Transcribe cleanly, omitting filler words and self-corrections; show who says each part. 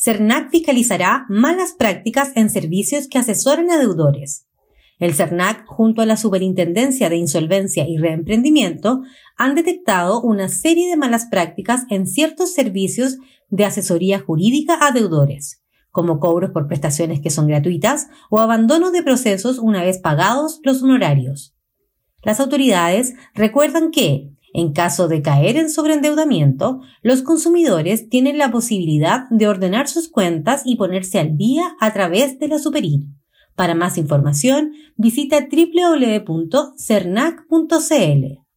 Speaker 1: CERNAC fiscalizará malas prácticas en servicios que asesoran a deudores. El CERNAC, junto a la Superintendencia de Insolvencia y Reemprendimiento, han detectado una serie de malas prácticas en ciertos servicios de asesoría jurídica a deudores, como cobros por prestaciones que son gratuitas o abandono de procesos una vez pagados los honorarios. Las autoridades recuerdan que, en caso de caer en sobreendeudamiento, los consumidores tienen la posibilidad de ordenar sus cuentas y ponerse al día a través de la Superir. Para más información, visita www.cernac.cl.